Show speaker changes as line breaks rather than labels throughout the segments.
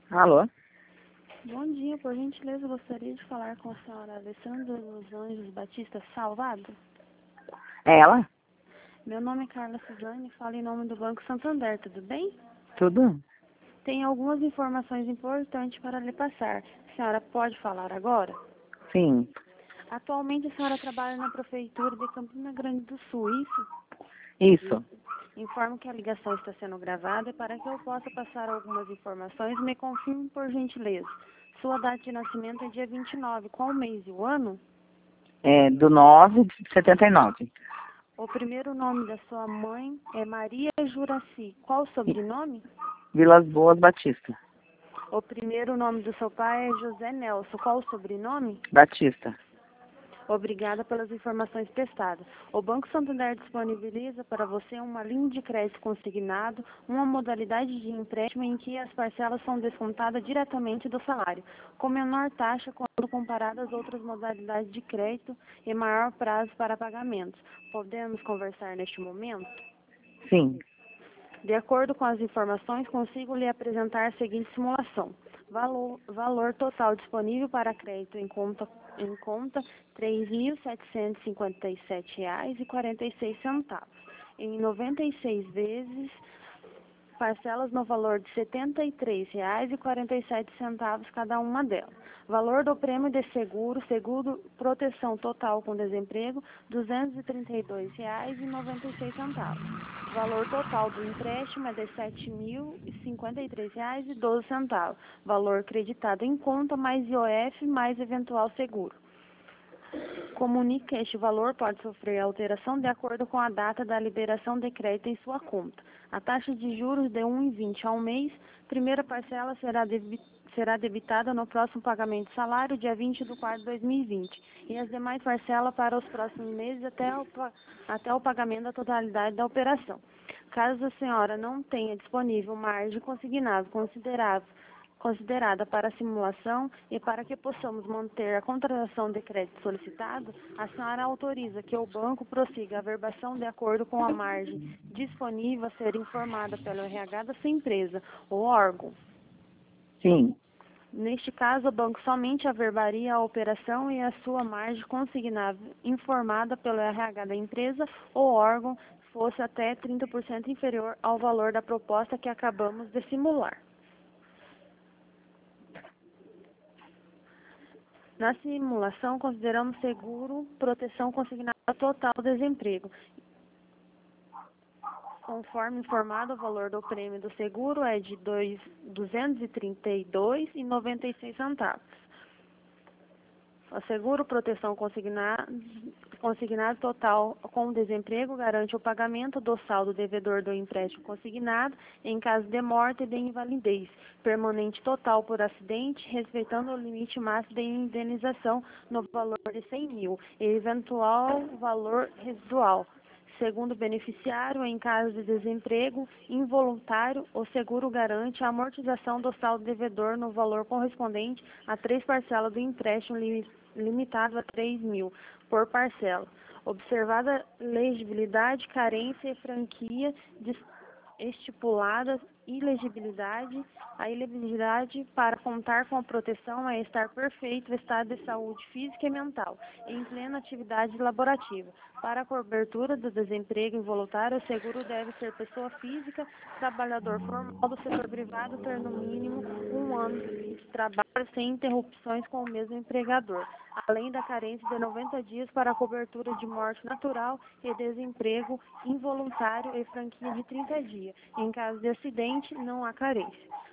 Alô?
Bom dia, por gentileza, eu gostaria de falar com a senhora Alessandra dos Anjos Batista Salvado.
É ela?
Meu nome é Carla Suzane, falo em nome do Banco Santander, tudo bem?
Tudo?
Tenho algumas informações importantes para lhe passar. A senhora pode falar agora?
Sim.
Atualmente a senhora trabalha na Prefeitura de Campina Grande do Sul, isso?
Isso.
Informo que a ligação está sendo gravada e para que eu possa passar algumas informações, me confirme por gentileza. Sua data de nascimento é dia 29, qual o mês e o ano?
É do 9 de 79.
O primeiro nome da sua mãe é Maria Juraci. Qual o sobrenome?
Vilas Boas Batista.
O primeiro nome do seu pai é José Nelson. Qual o sobrenome?
Batista.
Obrigada pelas informações prestadas. O Banco Santander disponibiliza para você uma linha de crédito consignado, uma modalidade de empréstimo em que as parcelas são descontadas diretamente do salário, com menor taxa quando comparado às outras modalidades de crédito e maior prazo para pagamentos. Podemos conversar neste momento?
Sim.
De acordo com as informações, consigo lhe apresentar a seguinte simulação. Valor total disponível para crédito em conta R$ 3.757,46. Em 96 vezes, parcelas no valor de R$ 73,47 cada uma delas. Valor do prêmio de seguro proteção total com desemprego, R$ 232,96. Valor total do empréstimo é de R$ 7.053,12. Valor creditado em conta mais IOF mais eventual seguro. Comunique que este valor pode sofrer alteração de acordo com a data da liberação de crédito em sua conta. A taxa de juros de 1,20 ao mês, primeira parcela será debitada no próximo pagamento de salário, dia 20/4/2020, e as demais parcelas para os próximos meses até o pagamento da totalidade da operação. Caso a senhora não tenha disponível margem consignada considerada para a simulação e para que possamos manter a contratação de crédito solicitado, a senhora autoriza que o banco prossiga a verbação de acordo com a margem disponível a ser informada pelo RH da sua empresa ou órgão.
Sim.
Neste caso, o banco somente averbaria a operação e a sua margem consignável informada pelo RH da empresa ou órgão fosse até 30% inferior ao valor da proposta que acabamos de simular. Na simulação, consideramos seguro, proteção consignada total desemprego. Conforme informado, o valor do prêmio do seguro é de R$ 232,96. O seguro, proteção consignado total com desemprego garante o pagamento do saldo devedor do empréstimo consignado em caso de morte e de invalidez permanente total por acidente, respeitando o limite máximo de indenização no valor de 100 mil e eventual valor residual. Segundo o beneficiário, em caso de desemprego involuntário, o seguro garante a amortização do saldo devedor no valor correspondente a 3 parcelas do empréstimo limitado a 3 mil por parcela. Observada legibilidade, carência e franquia estipulada, a elegibilidade para contar com a proteção é estar perfeito estado de saúde física e mental, em plena atividade laborativa. Para a cobertura do desemprego involuntário, o seguro deve ser pessoa física, trabalhador formal do setor privado, ter no mínimo 1 ano de trabalho sem interrupções com o mesmo empregador, além da carência de 90 dias para a cobertura de morte natural e desemprego involuntário e franquia de 30 dias. Em caso de acidente, não há carência.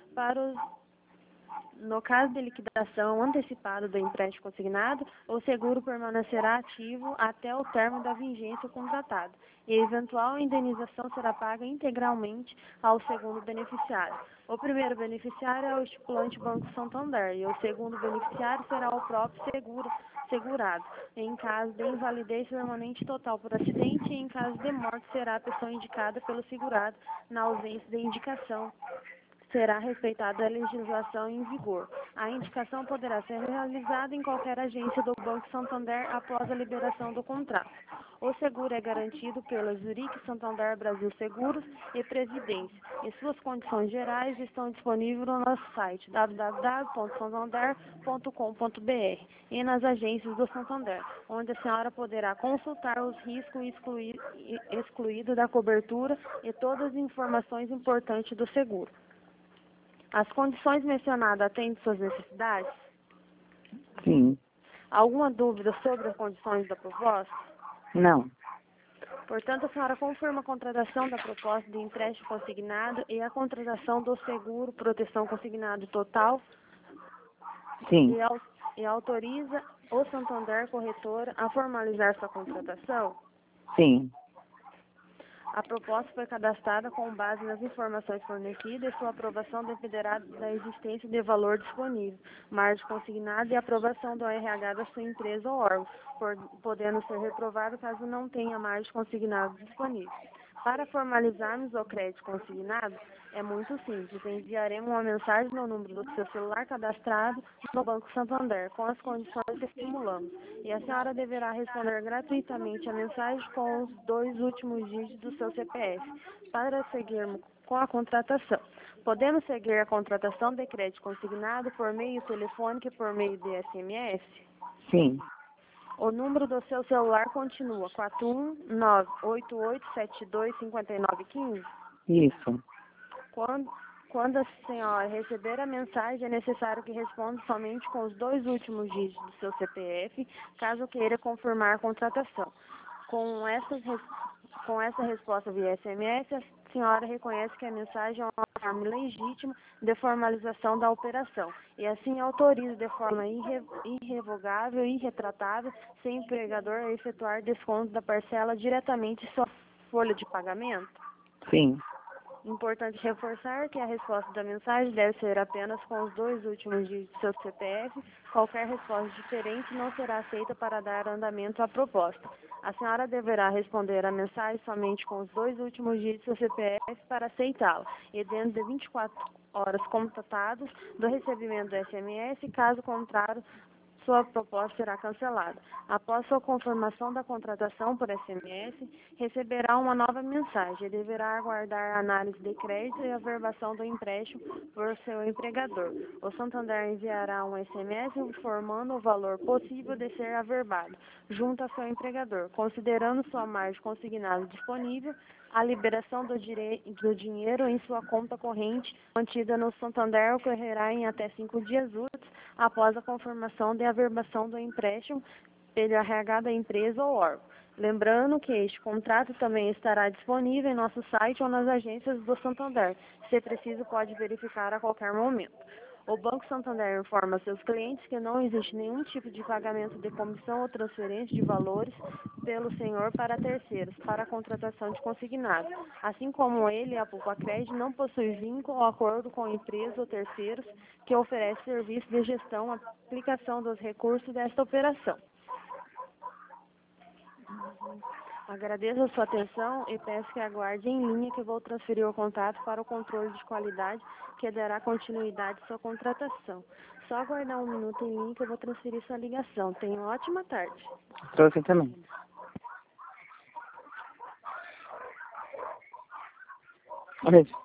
No caso de liquidação antecipada do empréstimo consignado, o seguro permanecerá ativo até o término da vigência contratada e a eventual indenização será paga integralmente ao segundo beneficiário. O primeiro beneficiário é o estipulante Banco Santander e o segundo beneficiário será o próprio segurado. Em caso de invalidez permanente total por acidente e em caso de morte será a pessoa indicada pelo segurado. Na ausência de indicação, será respeitada a legislação em vigor. A indicação poderá ser realizada em qualquer agência do Banco Santander após a liberação do contrato. O seguro é garantido pela Zurich Santander Brasil Seguros e Previdência, e suas condições gerais estão disponíveis no nosso site www.santander.com.br e nas agências do Santander, onde a senhora poderá consultar os riscos excluídos da cobertura e todas as informações importantes do seguro. As condições mencionadas atendem suas necessidades?
Sim.
Alguma dúvida sobre as condições da proposta?
Não.
Portanto, a senhora confirma a contratação da proposta de empréstimo consignado e a contratação do seguro proteção consignado total
Sim.
e autoriza o Santander Corretora a formalizar sua contratação?
Sim.
A proposta foi cadastrada com base nas informações fornecidas e sua aprovação dependerá da existência de valor disponível, margem consignada e aprovação do RH da sua empresa ou órgão, podendo ser reprovado caso não tenha margem consignada disponível. Para formalizarmos o crédito consignado, é muito simples. Enviaremos uma mensagem no número do seu celular cadastrado no Banco Santander, com as condições que simulamos. E a senhora deverá responder gratuitamente a mensagem com os 2 últimos dígitos do seu CPF, para seguirmos com a contratação. Podemos seguir a contratação de crédito consignado por meio telefônico e por meio de SMS?
Sim.
O número do seu celular continua 419-8872-5915?
Isso.
Quando a senhora receber a mensagem, é necessário que responda somente com os 2 últimos dígitos do seu CPF, caso queira confirmar a contratação. Com essa resposta via SMS, a senhora reconhece que a mensagem é uma forma legítima de formalização da operação e assim autoriza de forma irrevogável e irretratável seu empregador a efetuar desconto da parcela diretamente em sua folha de pagamento?
Sim.
Importante reforçar que a resposta da mensagem deve ser apenas com os 2 últimos dígitos do seu CPF. Qualquer resposta diferente não será aceita para dar andamento à proposta. A senhora deverá responder a mensagem somente com os 2 últimos dígitos do seu CPF para aceitá-la, e dentro de 24 horas contatados do recebimento do SMS, caso contrário, sua proposta será cancelada. Após sua confirmação da contratação por SMS, receberá uma nova mensagem e deverá aguardar a análise de crédito e a averbação do empréstimo por seu empregador. O Santander enviará um SMS informando o valor possível de ser averbado, junto a seu empregador, considerando sua margem consignada disponível, a liberação do dinheiro em sua conta corrente mantida no Santander ocorrerá em até 5 dias úteis após a confirmação de averbação do empréstimo pelo RH da empresa ou órgão. Lembrando que este contrato também estará disponível em nosso site ou nas agências do Santander. Se preciso, pode verificar a qualquer momento. O Banco Santander informa seus clientes que não existe nenhum tipo de pagamento de comissão ou transferência de valores pelo senhor para terceiros, para a contratação de consignado. Assim como ele, a Pulpacred não possui vínculo ou acordo com empresa ou terceiros que oferece serviço de gestão, aplicação dos recursos desta operação. Agradeço a sua atenção e peço que aguarde em linha que vou transferir o contato para o controle de qualidade que dará continuidade à sua contratação. Só aguardar 1 minuto em linha que eu vou transferir sua ligação. Tenha uma ótima tarde.
Trouxe também. Olha isso.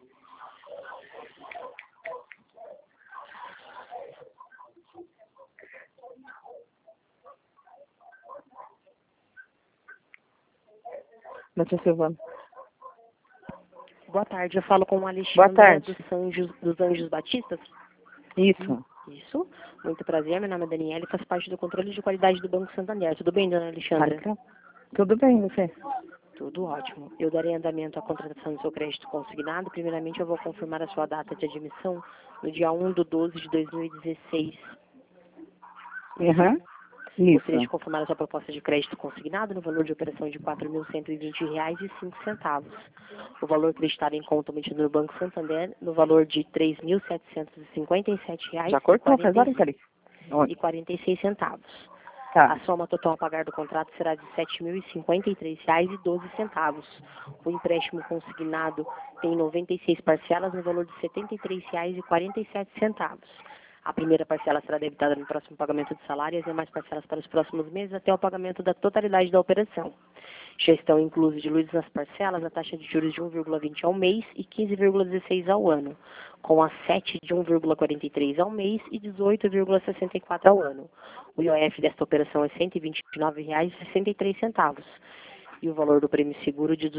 Doutor Silvano.
Boa tarde, eu falo com o
Boa
Alexandre
tarde.
dos Anjos Batistas.
Isso.
Isso, muito prazer, meu nome é Daniela e faço parte do controle de qualidade do Banco Santander. Tudo bem, dona Alexandra?
Claro que- Tudo bem, você?
Tudo ótimo. Eu darei andamento à contratação do seu crédito consignado. Primeiramente, eu vou confirmar a sua data de admissão no dia 1/12/2016.
Aham.
Gostaria de
Isso.
confirmar a sua proposta de crédito consignado no valor de operação de R$ 4.120,05. O valor creditado em conta mantido no Banco Santander no valor de R$ 3.757,46.
Já cortou? Faz hora, Cari?
E 46 centavos.
Tá.
A soma total a pagar do contrato será de R$ 7.053,12. O empréstimo consignado tem 96 parcelas no valor de R$ 73,47. A primeira parcela será debitada no próximo pagamento de salário e as demais parcelas para os próximos meses até o pagamento da totalidade da operação. Já estão inclusos diluídos nas parcelas a taxa de juros de 1,20 ao mês e 15,16 ao ano, com a 7 de 1,43 ao mês e 18,64 ao ano. O IOF desta operação é R$ 129,63 e o valor do prêmio seguro de R$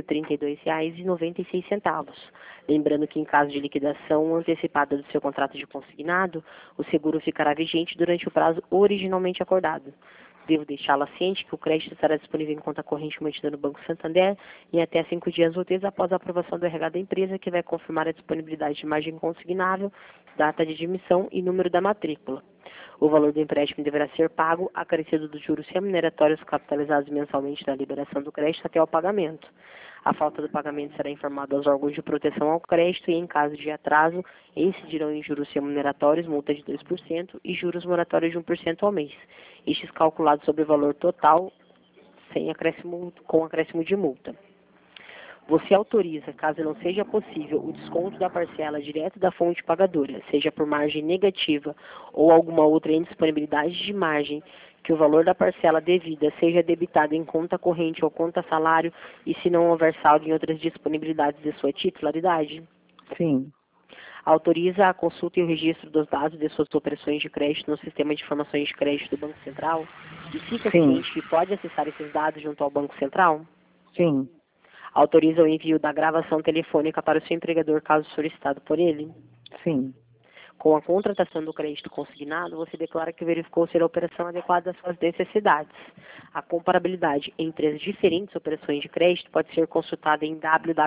232,96. Lembrando que em caso de liquidação antecipada do seu contrato de consignado, o seguro ficará vigente durante o prazo originalmente acordado. Devo deixá-la ciente que o crédito estará disponível em conta corrente mantida no Banco Santander em até 5 dias úteis após a aprovação do RH da empresa, que vai confirmar a disponibilidade de margem consignável, data de admissão e número da matrícula. O valor do empréstimo deverá ser pago, acrescido dos juros remuneratórios capitalizados mensalmente da liberação do crédito até ao pagamento. A falta do pagamento será informada aos órgãos de proteção ao crédito e, em caso de atraso, incidirão em juros remuneratórios, multa de 2% e juros moratórios de 1% ao mês. Estes calculados sobre o valor total, com acréscimo de multa. Você autoriza, caso não seja possível, o desconto da parcela direto da fonte pagadora, seja por margem negativa ou alguma outra indisponibilidade de margem, que o valor da parcela devida seja debitado em conta corrente ou conta salário e se não houver saldo em outras disponibilidades de sua titularidade?
Sim.
Autoriza a consulta e o registro dos dados de suas operações de crédito no sistema de informações de crédito do Banco Central? E fica ciente que pode acessar esses dados junto ao Banco Central?
Sim.
Autoriza o envio da gravação telefônica para o seu empregador, caso solicitado por ele?
Sim.
Com a contratação do crédito consignado, você declara que verificou ser a operação adequada às suas necessidades. A comparabilidade entre as diferentes operações de crédito pode ser consultada em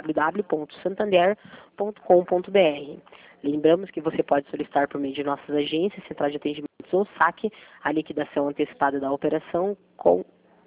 www.santander.com.br. Lembramos que você pode solicitar por meio de nossas agências, Central de Atendimentos ou SAC, a liquidação antecipada da operação com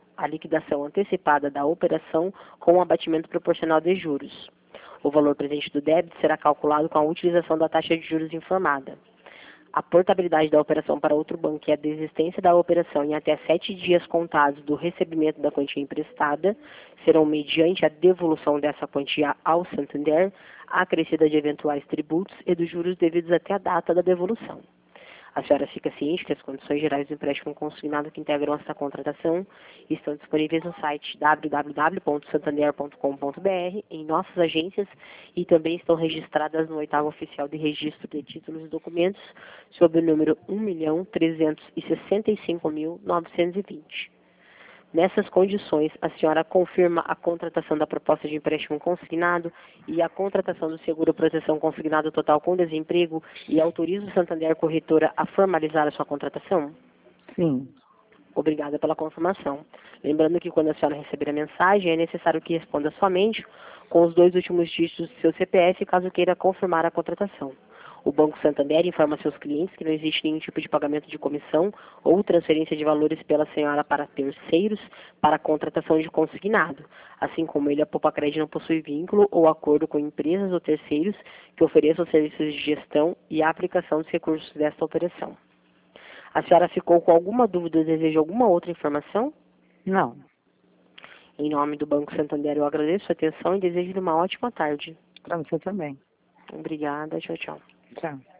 o abatimento proporcional de juros. O valor presente do débito será calculado com a utilização da taxa de juros informada. A portabilidade da operação para outro banco e a desistência da operação em até 7 dias contados do recebimento da quantia emprestada serão mediante a devolução dessa quantia ao Santander, acrescida de eventuais tributos e dos juros devidos até a data da devolução. A senhora fica ciente que as condições gerais do empréstimo consignado que integram esta contratação estão disponíveis no site www.santander.com.br, em nossas agências, e também estão registradas no 8º Oficial de Registro de Títulos e Documentos, sob o número 1.365.920. Nessas condições, a senhora confirma a contratação da proposta de empréstimo consignado e a contratação do seguro proteção consignado total com desemprego e autoriza o Santander Corretora a formalizar a sua contratação?
Sim.
Obrigada pela confirmação. Lembrando que quando a senhora receber a mensagem, é necessário que responda somente com os 2 últimos dígitos do seu CPF, caso queira confirmar a contratação. O Banco Santander informa seus clientes que não existe nenhum tipo de pagamento de comissão ou transferência de valores pela senhora para terceiros para a contratação de consignado, assim como ele, a Poupa-Crédito, não possui vínculo ou acordo com empresas ou terceiros que ofereçam serviços de gestão e a aplicação dos recursos desta operação. A senhora ficou com alguma dúvida ou deseja alguma outra informação?
Não.
Em nome do Banco Santander, eu agradeço a atenção e desejo uma ótima tarde.
Para você também.
Obrigada, tchau, tchau.
Tchau.